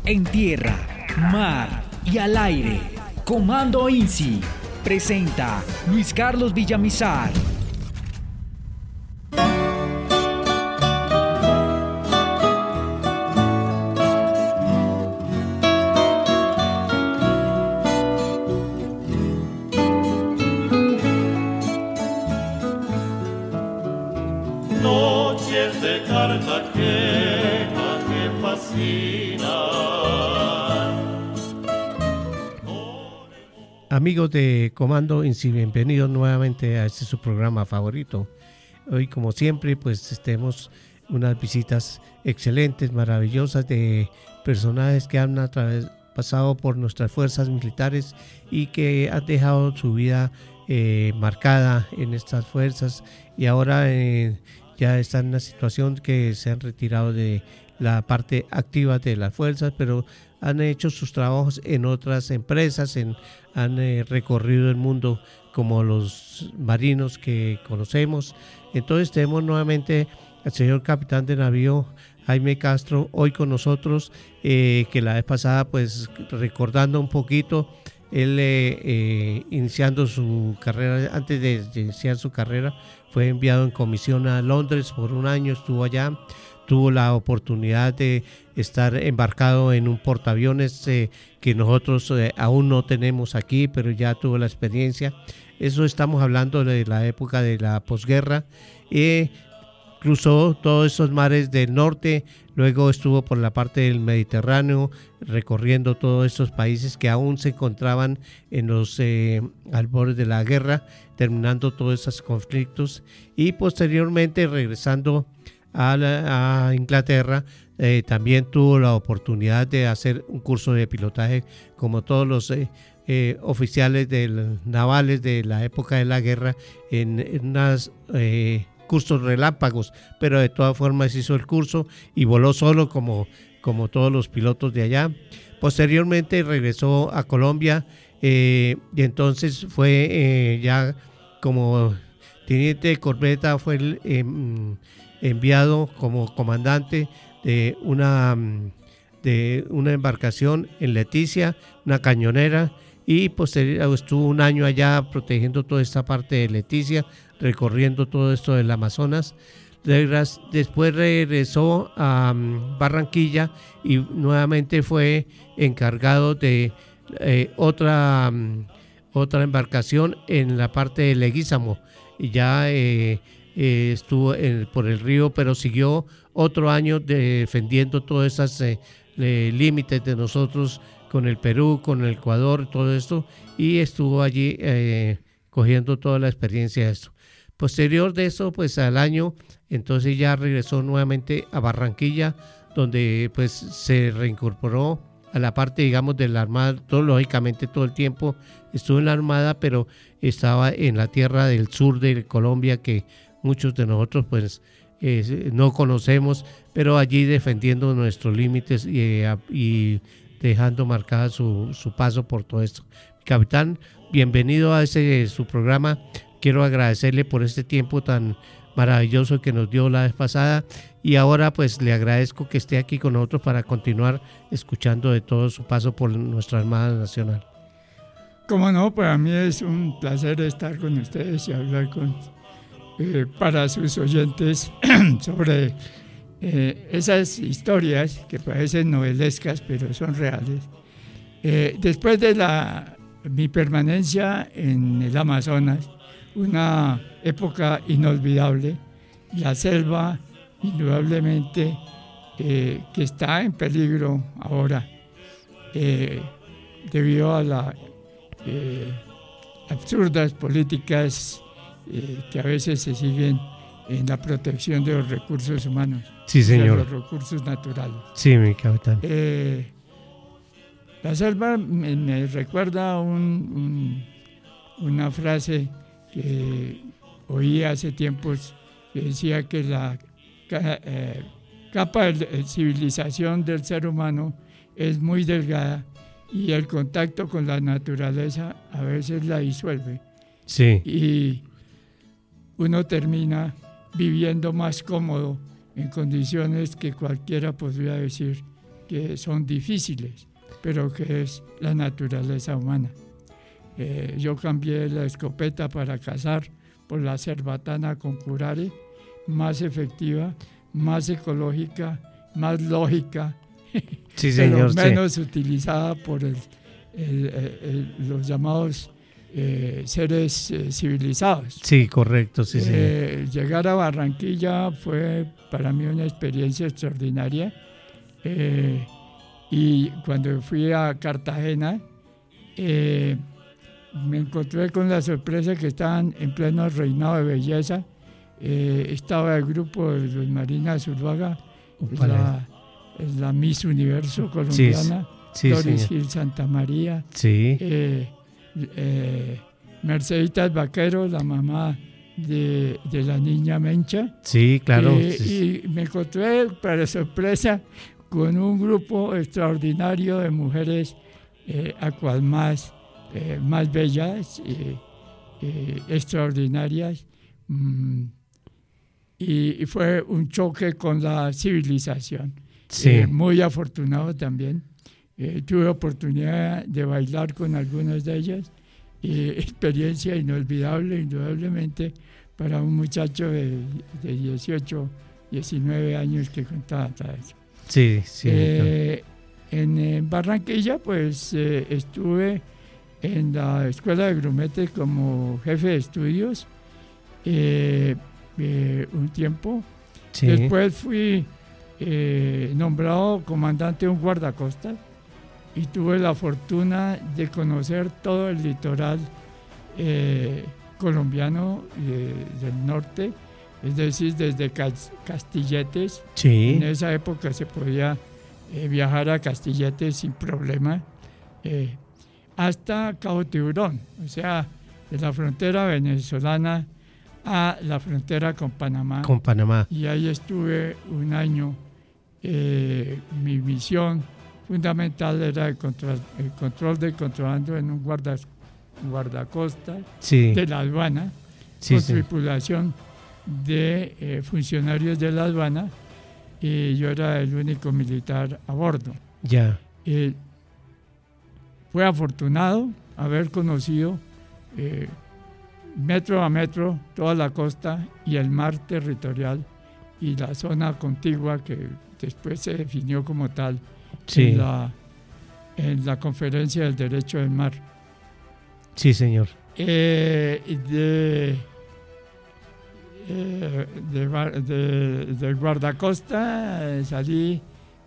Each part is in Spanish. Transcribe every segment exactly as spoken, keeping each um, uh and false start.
en tierra, mar y al aire. Comando INSI presenta Luis Carlos Villamizar. Noches de Cartagena que fascinan. Amigos de Comando INSI, bienvenidos nuevamente a este su programa favorito. Hoy, como siempre, pues tenemos unas visitas excelentes, maravillosas de personajes que han a través, pasado por nuestras fuerzas militares y que han dejado su vida eh, marcada en estas fuerzas y ahora eh, ya están en una situación que se han retirado de la parte activa de las fuerzas, pero han hecho sus trabajos en otras empresas, en, han eh, recorrido el mundo como los marinos que conocemos. Entonces tenemos nuevamente al señor capitán de navío Jaime Castro hoy con nosotros, eh, que la vez pasada, pues recordando un poquito, él eh, eh, iniciando su carrera, antes de, de iniciar su carrera, fue enviado en comisión a Londres por un año, estuvo allá, tuvo la oportunidad de estar embarcado en un portaaviones eh, que nosotros eh, aún no tenemos aquí, pero ya tuvo la experiencia. Eso estamos hablando de la época de la posguerra. Eh, cruzó todos esos mares del norte, luego estuvo por la parte del Mediterráneo, recorriendo todos esos países que aún se encontraban en los eh, albores de la guerra, terminando todos esos conflictos y posteriormente regresando a, la, a Inglaterra. Eh, también tuvo la oportunidad de hacer un curso de pilotaje como todos los eh, eh, oficiales del, navales de la época de la guerra en, en unas eh, cursos relámpagos, pero de todas formas hizo el curso y voló solo como, como todos los pilotos de allá. Posteriormente regresó a Colombia eh, y entonces fue eh, ya como teniente de corbeta, fue el, eh, enviado como comandante de una, de una embarcación en Leticia, una cañonera, y posteriormente estuvo un año allá protegiendo toda esta parte de Leticia, recorriendo todo esto del Amazonas. Después regresó a Barranquilla y nuevamente fue encargado de eh, otra, otra embarcación en la parte de Leguízamo, y ya eh, eh, estuvo en, por el río, pero siguió otro año defendiendo todos esos eh, eh, límites de nosotros con el Perú, con el Ecuador, todo esto, y estuvo allí eh, cogiendo toda la experiencia de esto. Posterior de eso, pues al año, entonces ya regresó nuevamente a Barranquilla, donde pues se reincorporó a la parte, digamos, de la Armada. Todo, lógicamente todo el tiempo estuvo en la Armada, pero estaba en la tierra del sur de Colombia, que muchos de nosotros pues eh, no conocemos, pero allí defendiendo nuestros límites y, eh, y dejando marcada su, su paso por todo esto. Capitán, bienvenido a ese su programa. Quiero agradecerle por este tiempo tan maravilloso que nos dio la vez pasada y ahora pues le agradezco que esté aquí con nosotros para continuar escuchando de todo su paso por nuestra Armada Nacional. Cómo no, para mí es un placer estar con ustedes y hablar con eh, para sus oyentes sobre eh, esas historias que parecen novelescas pero son reales. Eh, después de la, mi permanencia en el Amazonas, una época inolvidable, la selva indudablemente eh, que está en peligro ahora eh, debido a las eh, absurdas políticas eh, que a veces se siguen en la protección de los recursos humanos, sí, señor, de los recursos naturales. Sí, mi capitán. Eh, la selva me, me recuerda un, un, una frase que oí hace tiempos que decía que la eh, capa de civilización del ser humano es muy delgada y el contacto con la naturaleza a veces la disuelve. Sí. Y uno termina viviendo más cómodo en condiciones que cualquiera podría decir que son difíciles, pero que es la naturaleza humana. Eh, yo cambié la escopeta para cazar por la cerbatana con curare, más efectiva, más ecológica, más lógica, sí, pero señor, menos sí. utilizada por el, el, el, el, los llamados eh, seres eh, civilizados. Sí, correcto, sí, eh, sí. Llegar a Barranquilla fue para mí una experiencia extraordinaria. Eh, y cuando fui a Cartagena, eh, me encontré con la sorpresa que estaban en pleno reinado de belleza. Eh, estaba el grupo de los Marina Zuluaga, la, la Miss Universo colombiana, sí, sí, Doris señor. Gil Santa María, sí. eh, eh, Merceditas Vaquero, la mamá de, de la niña Mencha. Sí, claro. Eh, sí. Y me encontré, para sorpresa, con un grupo extraordinario de mujeres eh, a cual más, eh, más bellas, eh, eh, extraordinarias. Mm, y, y fue un choque con la civilización. Sí. Eh, muy afortunado también. Eh, tuve oportunidad de bailar con algunas de ellas. Eh, experiencia inolvidable, indudablemente, para un muchacho de, de dieciocho, diecinueve años que contaba todo eso. Sí, sí. Eh, en, en Barranquilla, pues eh, estuve en la Escuela de Grumete como jefe de estudios eh, eh, un tiempo. Sí. Después fui eh, nombrado comandante de un guardacostas y tuve la fortuna de conocer todo el litoral eh, colombiano eh, del norte, es decir, desde Castilletes. Sí. En esa época se podía eh, viajar a Castilletes sin problema, eh, hasta Cabo Tiburón, o sea, de la frontera venezolana a la frontera con Panamá. Con Panamá. Y ahí estuve un año. Eh, mi misión fundamental era el control, el control del contrabando en un guarda, guardacostas sí. de la aduana, sí, con sí. tripulación de eh, funcionarios de la aduana, y yo era el único militar a bordo. Ya. Eh, fue afortunado haber conocido eh, metro a metro toda la costa y el mar territorial y la zona contigua que después se definió como tal sí. en, la, en la Conferencia del Derecho del Mar. Sí, señor. Eh, de, eh, de, de, de guardacosta eh, salí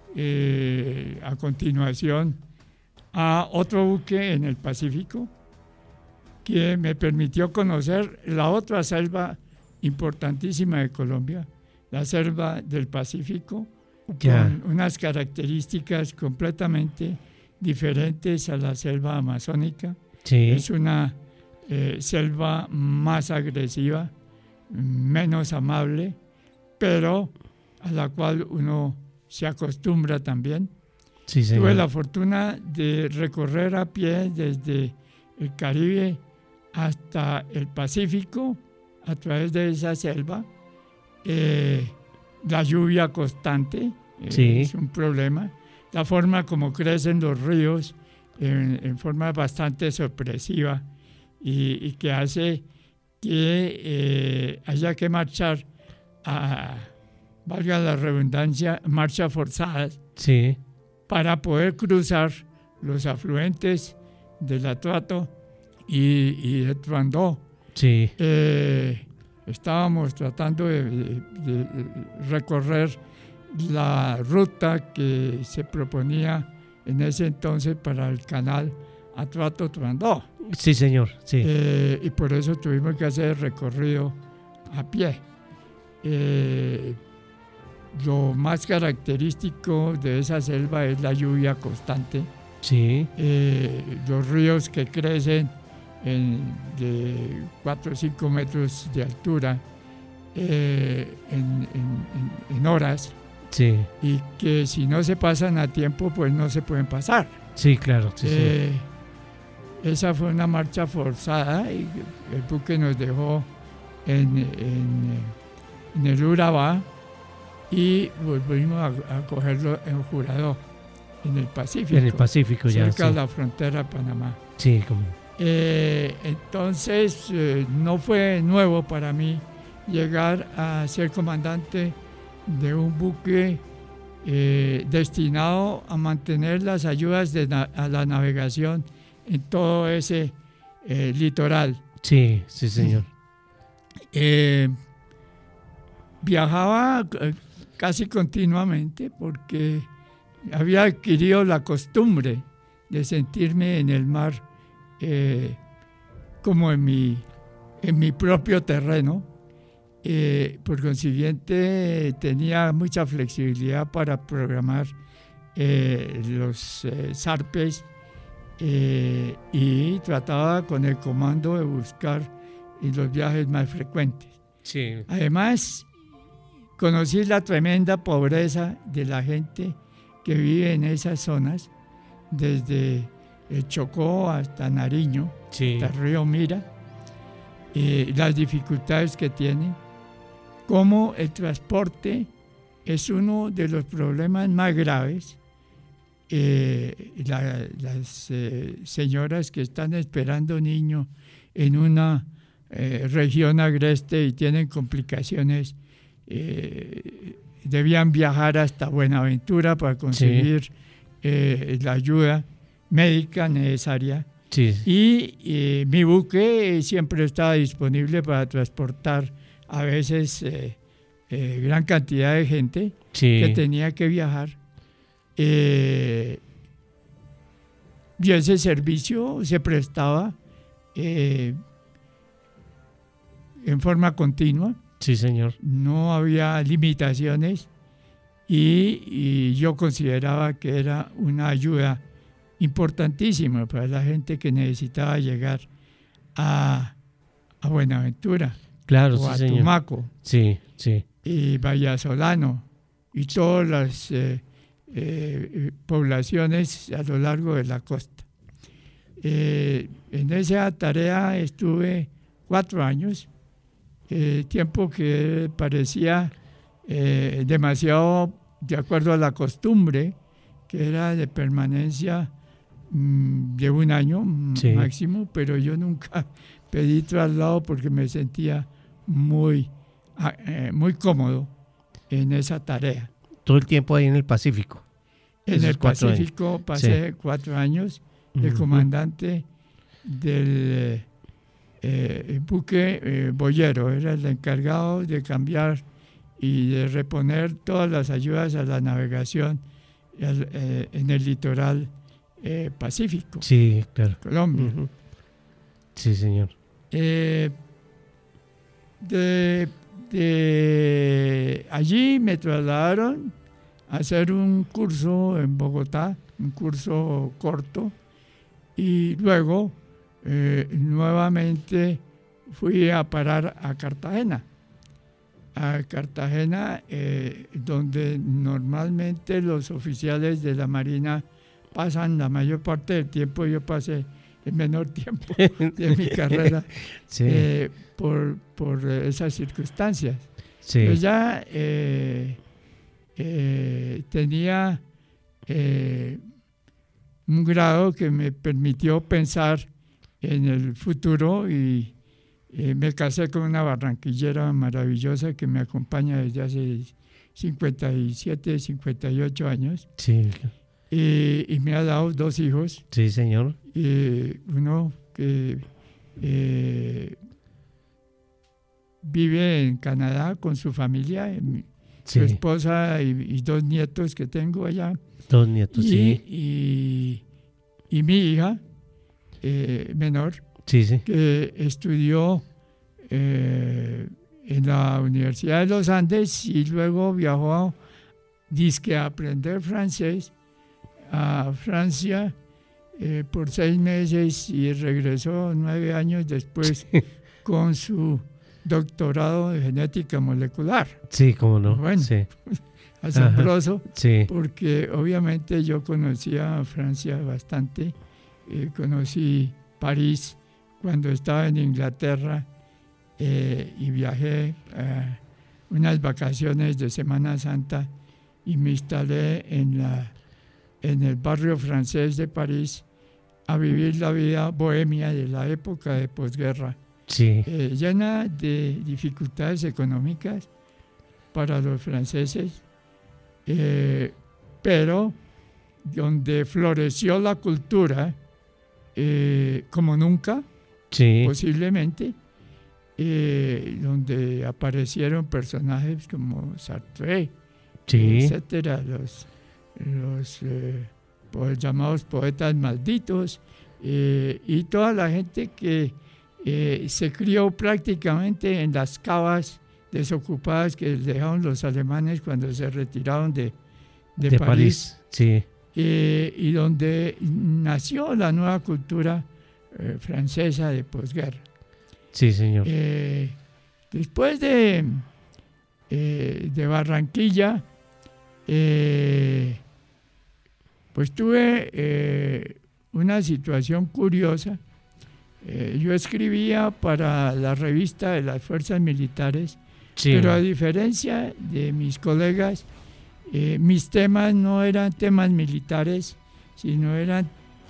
eh, a continuación a otro buque en el Pacífico que me permitió conocer la otra selva importantísima de Colombia, la selva del Pacífico, ya. con unas características completamente diferentes a la selva amazónica. Sí. Es una eh, selva más agresiva, menos amable, pero a la cual uno se acostumbra también. Sí, señor. Tuve la fortuna de recorrer a pie desde el Caribe hasta el Pacífico a través de esa selva. Eh, la lluvia constante eh, sí. es un problema. La forma como crecen los ríos en, en forma bastante sorpresiva y, y que hace que eh, haya que marchar a, valga la redundancia, marchas forzadas. Sí. Para poder cruzar los afluentes del Atuato y, y de Truandó. Sí. Eh, estábamos tratando de, de, de recorrer la ruta que se proponía en ese entonces para el canal Atuato-Truandó. Sí, señor. Sí. Eh, y por eso tuvimos que hacer el recorrido a pie. Eh, Lo más característico de esa selva es la lluvia constante. Sí. Eh, los ríos que crecen en, de cuatro o cinco metros de altura eh, en, en, en horas. Sí. Y que si no se pasan a tiempo, pues no se pueden pasar. Sí, claro. Sí, eh, sí. Esa fue una marcha forzada y el buque nos dejó en, en, en el Urabá y volvimos a, a cogerlo en Jurado. en el Pacífico. En el Pacífico ya, cerca sí. de la frontera de Panamá. Sí, como. Eh, entonces eh, no fue nuevo para mí llegar a ser comandante de un buque eh, destinado a mantener las ayudas de na- a la navegación en todo ese eh, litoral. Sí, sí, señor. Eh, viajaba eh, casi continuamente porque había adquirido la costumbre de sentirme en el mar eh, como en mi, en mi propio terreno. Eh, por consiguiente, tenía mucha flexibilidad para programar eh, los eh, zarpes eh, y trataba con el comando de buscar en los viajes más frecuentes. Sí. Además, conocí la tremenda pobreza de la gente que vive en esas zonas, desde el Chocó hasta Nariño, Sí. hasta el río Mira, eh, las dificultades que tienen, cómo el transporte es uno de los problemas más graves. Eh, la- las eh, señoras que están esperando niños en una eh, región agreste y tienen complicaciones, eh, debían viajar hasta Buenaventura para conseguir sí. eh, la ayuda médica necesaria. Sí. Y eh, mi buque siempre estaba disponible para transportar a veces eh, eh, gran cantidad de gente sí. que tenía que viajar. Eh, y ese servicio se prestaba eh, en forma continua. Sí, señor. No había limitaciones y, y yo consideraba que era una ayuda importantísima para la gente que necesitaba llegar a, a Buenaventura. Claro, o sí, a señor. Tumaco. Sí, sí. Y Vallasolano y todas las eh, eh, poblaciones a lo largo de la costa. Eh, en esa tarea estuve cuatro años, eh, tiempo que parecía eh, demasiado de acuerdo a la costumbre, que era de permanencia mmm, de un año sí. máximo, pero yo nunca pedí traslado porque me sentía muy, eh, muy cómodo en esa tarea. Todo el tiempo ahí en el Pacífico. En el Pacífico años. pasé sí. cuatro años de comandante uh-huh. del eh, buque eh, boyero. Era el encargado de cambiar y de reponer todas las ayudas a la navegación el, eh, en el litoral eh, pacífico. Sí, claro. Colombia. Uh-huh. Sí, señor. Eh, de, de allí me trasladaron a hacer un curso en Bogotá, un curso corto, y luego eh, nuevamente fui a parar a Cartagena. A Cartagena, eh, donde normalmente los oficiales de la Marina pasan la mayor parte del tiempo. Yo pasé el menor tiempo de mi carrera sí. eh, por, por esas circunstancias. Sí. Yo ya eh, eh, tenía eh, un grado que me permitió pensar en el futuro y eh, me casé con una barranquillera maravillosa que me acompaña desde hace cincuenta y siete, cincuenta y ocho años. Sí. Y, y me ha dado dos hijos. Sí, señor. Eh, uno que eh, vive en Canadá con su familia, mi, sí. su esposa y, y dos nietos que tengo allá. Dos nietos, y, sí. Y, y mi hija eh, menor, sí, sí. que estudió eh, en la Universidad de los Andes y luego viajó a, dizque a aprender francés a Francia eh, por seis meses y regresó nueve años después sí. con su doctorado de genética molecular. Sí, cómo no. Bueno, sí. asombroso, sí. porque obviamente yo conocía a Francia bastante, eh, conocí París cuando estaba en Inglaterra eh, y viajé eh, unas vacaciones de Semana Santa y me instalé en la en el barrio francés de París a vivir la vida bohemia de la época de posguerra, Sí. eh, llena de dificultades económicas para los franceses, eh, pero donde floreció la cultura eh, como nunca, Sí. posiblemente, eh, donde aparecieron personajes como Sartre, Sí. etcétera, los, los eh, pues, llamados poetas malditos, eh, y toda la gente que eh, se crió prácticamente en las cavas desocupadas que dejaron los alemanes cuando se retiraron de, de, De París, París. Sí. eh, y donde nació la nueva cultura eh, francesa de posguerra. Sí, señor. Eh, después de, eh, de Barranquilla, eh, pues tuve eh, una situación curiosa. Eh, yo escribía para la revista de las fuerzas militares, Sí. pero a diferencia de mis colegas, eh, mis temas no eran temas militares, sino eran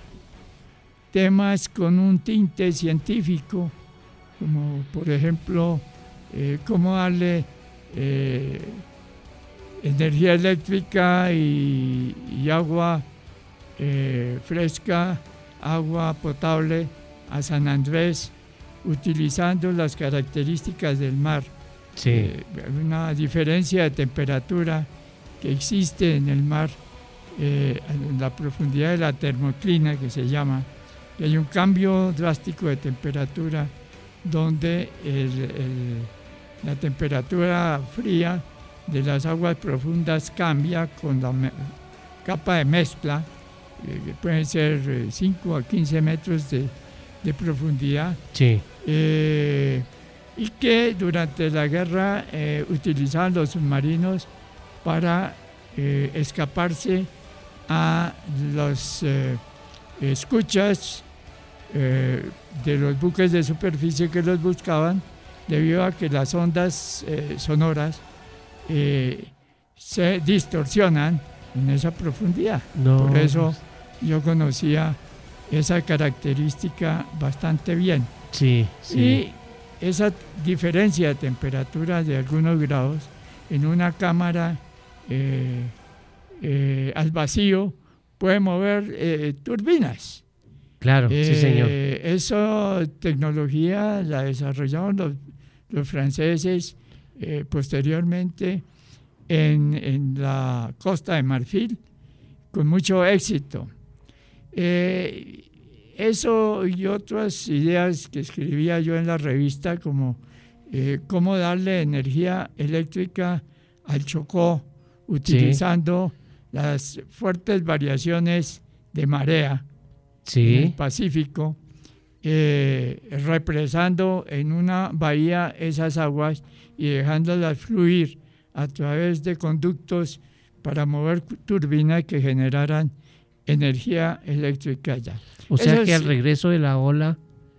temas con un tinte científico, como por ejemplo, eh, cómo darle eh, energía eléctrica y, y agua eh, fresca, agua potable a San Andrés, utilizando las características del mar. Sí. Eh, una diferencia de temperatura que existe en el mar, eh, en la profundidad de la termoclina, que se llama, que hay un cambio drástico de temperatura donde el, el, la temperatura fría de las aguas profundas cambia con la me, capa de mezcla, eh, que pueden ser cinco a quince metros de, de profundidad. Sí. Eh, y que durante la guerra eh, utilizaban los submarinos para eh, escaparse a los eh, escuchas eh, de los buques de superficie que los buscaban, debido a que las ondas eh, sonoras eh, se distorsionan en esa profundidad. No. Por eso yo conocía esa característica bastante bien. Sí, sí. Y esa diferencia de temperatura de algunos grados en una cámara eh, eh, al vacío puede mover eh, turbinas. Claro, Eh, sí, señor. Esa tecnología la desarrollaron los, los franceses eh, posteriormente en, en la Costa de Marfil con mucho éxito. Eh, Eso y otras ideas que escribía yo en la revista, como eh, cómo darle energía eléctrica al Chocó utilizando sí. las fuertes variaciones de marea sí. en el Pacífico, eh, represando en una bahía esas aguas y dejándolas fluir a través de conductos para mover turbinas que generaran energía eléctrica allá. O sea Eso que es, al regreso de la ola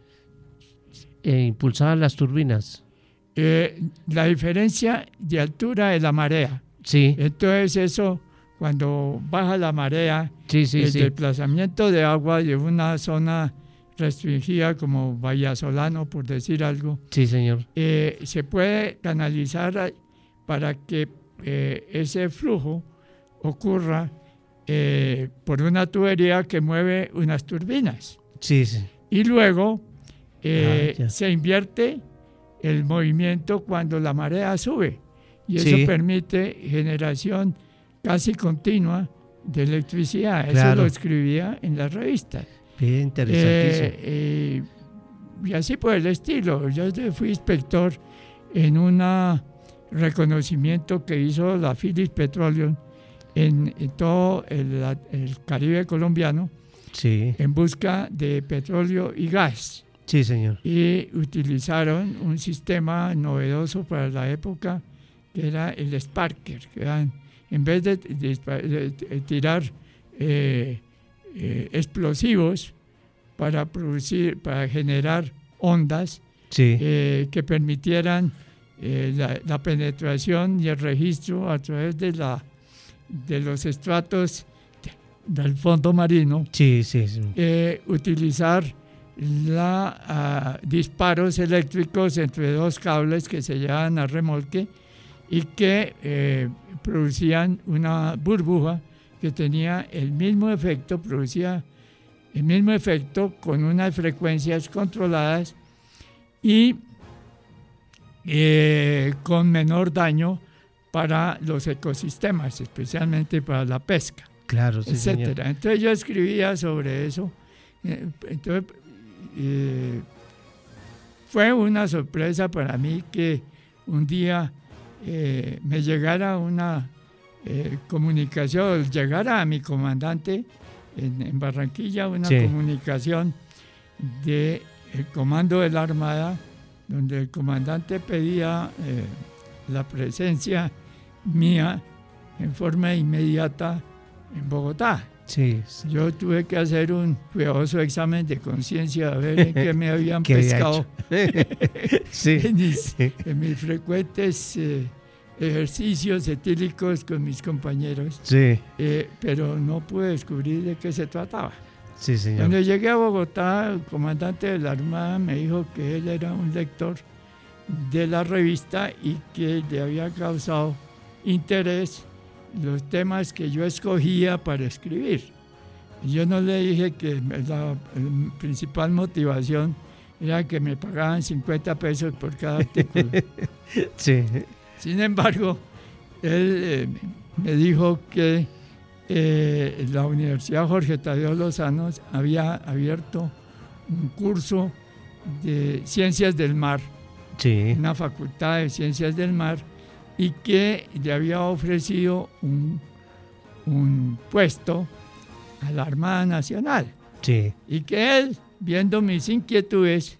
eh, impulsaban las turbinas. Eh, la diferencia de altura de la marea. Sí. Entonces eso, cuando baja la marea, sí, sí, el sí. desplazamiento de agua de una zona restringida como Vallasolano, por decir algo, sí, señor. Eh, se puede canalizar para que eh, ese flujo ocurra Eh, por una tubería que mueve unas turbinas. Sí, sí. Y luego eh, ah, se invierte el movimiento cuando la marea sube. Y eso sí. permite generación casi continua de electricidad. Claro. Eso lo escribía en la revista. Bien interesantísimo. Eh, eh, y así por el estilo. Yo fui inspector en un reconocimiento que hizo la Phillips Petroleum En, en todo el, el Caribe colombiano, sí. en busca de petróleo y gas. Sí, señor. Y utilizaron un sistema novedoso para la época, que era el Sparker, que eran, en vez de, de, de, de tirar eh, eh, explosivos para producir, para generar ondas sí. eh, que permitieran eh, la, la penetración y el registro a través de la de los estratos del fondo marino, Sí, sí, sí. eh, utilizar la, uh, disparos eléctricos entre dos cables que se llevaban a remolque y que eh, producían una burbuja que tenía el mismo efecto, producía el mismo efecto con unas frecuencias controladas y eh, con menor daño para los ecosistemas, especialmente para la pesca, Claro, sí, etcétera. señor. Entonces yo escribía sobre eso. Eh, Entonces eh, fue una sorpresa para mí que un día eh, me llegara una eh, comunicación, llegara a mi comandante en, en Barranquilla una Sí. comunicación del comando de la Armada, donde el comandante pedía eh, la presencia mía en forma inmediata en Bogotá. Sí, sí. Yo tuve que hacer un cuidadoso examen de conciencia a ver en qué me habían ¿Qué había pescado Sí, en, mis, sí. en mis frecuentes eh, ejercicios etílicos con mis compañeros, Sí, eh, pero no pude descubrir de qué se trataba. sí, señor. Cuando llegué a Bogotá, el comandante de la Armada me dijo que él era un lector de la revista y que le había causado interés los temas que yo escogía para escribir. Y yo no le dije que la, la principal motivación era que me pagaban cincuenta pesos por cada artículo. Sí, Sin embargo, él eh, me dijo que eh, la Universidad Jorge Tadeo Lozano había abierto un curso de Ciencias del Mar, sí, una facultad de Ciencias del Mar, y que le había ofrecido un, un puesto a la Armada Nacional. sí. Y que él, viendo mis inquietudes,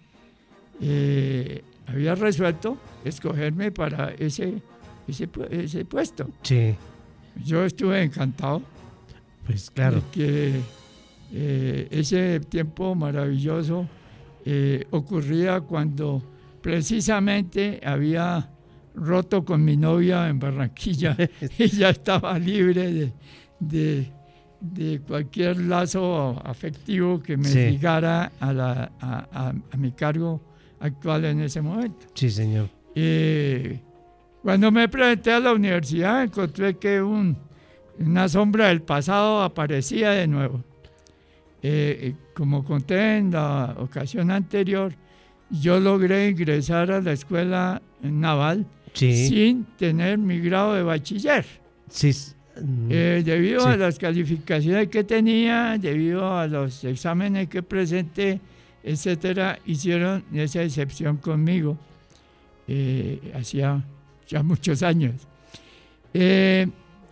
eh, había resuelto escogerme para ese, ese, pu- ese puesto. Sí, Yo estuve encantado pues claro. de que eh, ese tiempo maravilloso eh, ocurría cuando precisamente había roto con mi novia en Barranquilla y ya estaba libre de, de, de cualquier lazo afectivo que me Sí. ligara a, la, a, a- a mi cargo actual en ese momento. Sí, señor. Eh, cuando me presenté a la universidad encontré que un, una sombra del pasado aparecía de nuevo. Eh, como conté en la ocasión anterior, yo logré ingresar a la escuela naval Sí, sin tener mi grado de bachiller. sí. s- mm, Eh, debido Sí. a las calificaciones que tenía, debido a los exámenes que presenté, etcétera, hicieron esa excepción conmigo. Eh, hacía ya muchos años. Eh,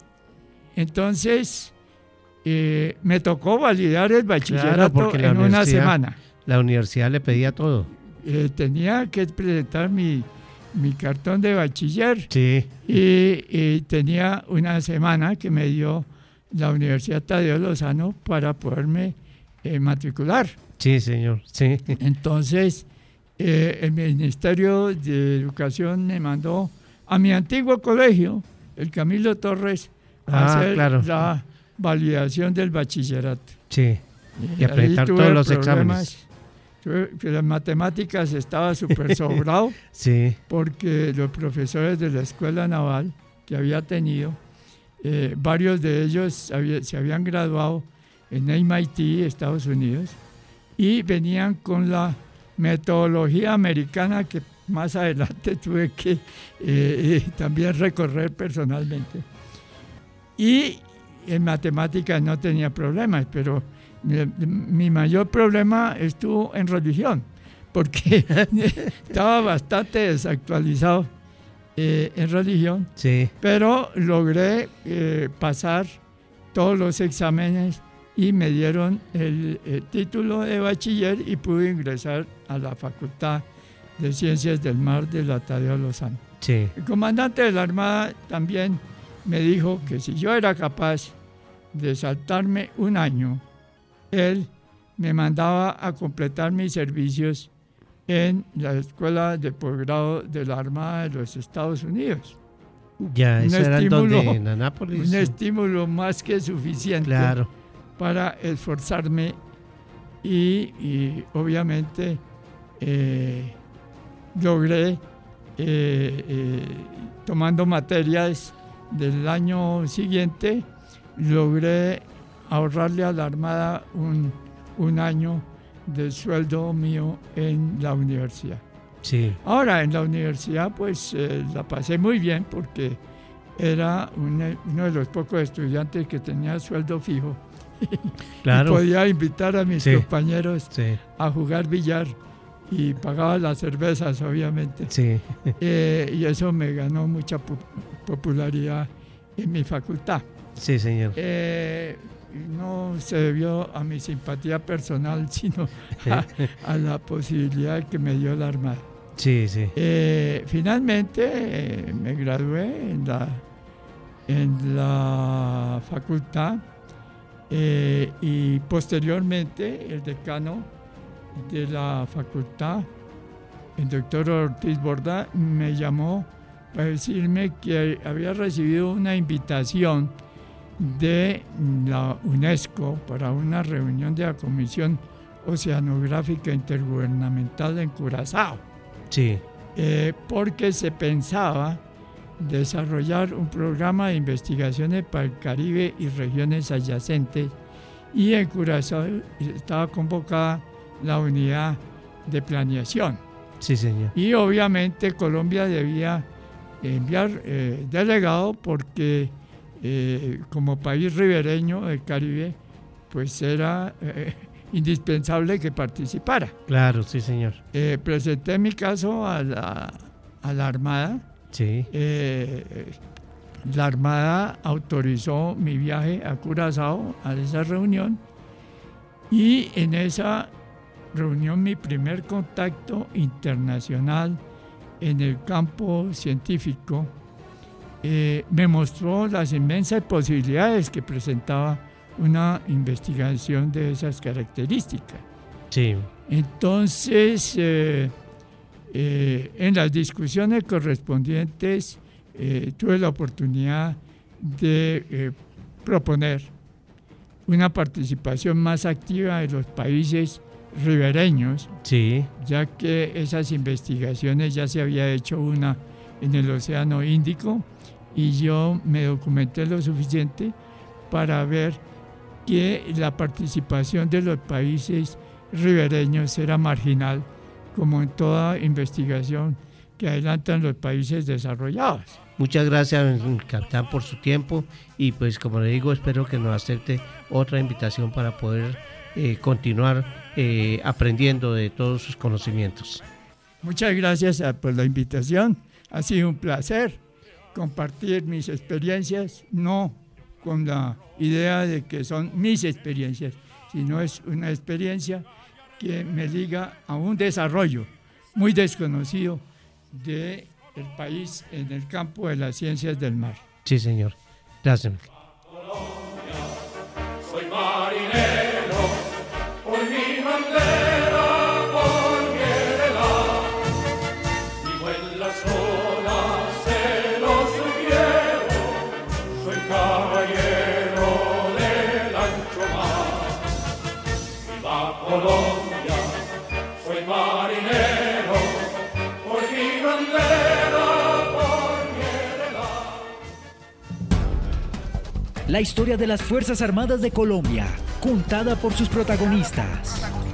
entonces, eh, me tocó validar el bachillerato porque la en una universidad- semana. La universidad le pedía todo. Eh, tenía que presentar mi, mi cartón de bachiller Sí, y, y tenía una semana que me dio la Universidad Tadeo Lozano para poderme eh, matricular. sí, señor. Sí, Entonces, eh, el Ministerio de Educación me mandó a mi antiguo colegio, el Camilo Torres, a Ah, hacer claro. la validación del bachillerato. sí. Y a ahí presentar tuve todos los problemas. exámenes. Tuve- que las matemáticas estaba súper sobrado Sí, porque los profesores de la escuela naval que había tenido, eh, varios de ellos había- se habían graduado en M I T, Estados Unidos, y venían con la metodología americana que más adelante tuve que eh, eh, también recorrer personalmente. Y en matemáticas no tenía problemas, pero mi, mi mayor problema estuvo en religión, porque estaba bastante desactualizado eh, en religión, sí. pero logré eh, pasar todos los exámenes y me dieron el, el título de bachiller y pude ingresar a la Facultad de Ciencias del Mar de la Tadeo Lozano. Sí, El comandante de la Armada también me dijo que si yo era capaz de saltarme un año, él me mandaba a completar mis servicios en la Escuela de Posgrado de la Armada de los Estados Unidos. ya, Un eso era en donde, estímulo- en Anápolis. Un estímulo más que suficiente Claro, para esforzarme y, y obviamente eh, logré, eh, eh, tomando materias del año siguiente, logré ahorrarle a la Armada un, un año de sueldo mío en la universidad. Sí. Ahora, en la universidad, pues eh, la pasé muy bien porque era un, uno de los pocos estudiantes que tenía sueldo fijo. Claro. Y podía invitar a mis sí. compañeros sí. a jugar billar y pagaba las cervezas, obviamente. Sí. Eh, y eso me ganó mucha po- popularidad en mi facultad. Sí, señor. Eh, no se debió a mi simpatía personal, sino a, a la posibilidad que me dio la Armada. Sí, sí. Eh, finalmente eh, me gradué en la, en la facultad eh, y posteriormente el decano de la facultad, el doctor Ortiz Borda, me llamó para decirme que había recibido una invitación de la UNESCO para una reunión de la Comisión Oceanográfica Intergubernamental en Curazao. Sí. Eh, porque se pensaba desarrollar un programa de investigaciones para el Caribe y regiones adyacentes, y en Curazao estaba convocada la unidad de planeación. Sí, señor. Y obviamente Colombia debía enviar eh, delegado porque eh, como país ribereño del Caribe, pues era eh, indispensable que participara. Claro, sí, señor. Eh, presenté mi caso a la, a la Armada. Sí. Eh, la Armada autorizó mi viaje a Curazao, a esa reunión, y en esa reunión mi primer contacto internacional en el campo científico eh, me mostró las inmensas posibilidades que presentaba una investigación de esas características. Sí. Entonces, eh, eh, en las discusiones correspondientes eh, tuve la oportunidad de eh, proponer una participación más activa de los países ribereños, sí. ya que esas investigaciones ya se había hecho una en el Océano Índico y yo me documenté lo suficiente para ver que la participación de los países ribereños era marginal, como en toda investigación que adelantan los países desarrollados. Muchas gracias, capitán, por su tiempo, y pues como le digo, espero que nos acepte otra invitación para poder eh, continuar eh, aprendiendo de todos sus conocimientos. Muchas gracias por la invitación. Ha sido un placer compartir mis experiencias, no con la idea de que son mis experiencias, sino es una experiencia que me liga a un desarrollo muy desconocido del país en el campo de las ciencias del mar. Sí, señor. Gracias. Colombia, soy marinero, por mi bandera, por mi heredad. Vivo en las olas de los subieros, soy caballero del ancho mar. Viva Colombia, soy marinero, por mi bandera, por mi heredad. La historia de las Fuerzas Armadas de Colombia, contada por sus protagonistas.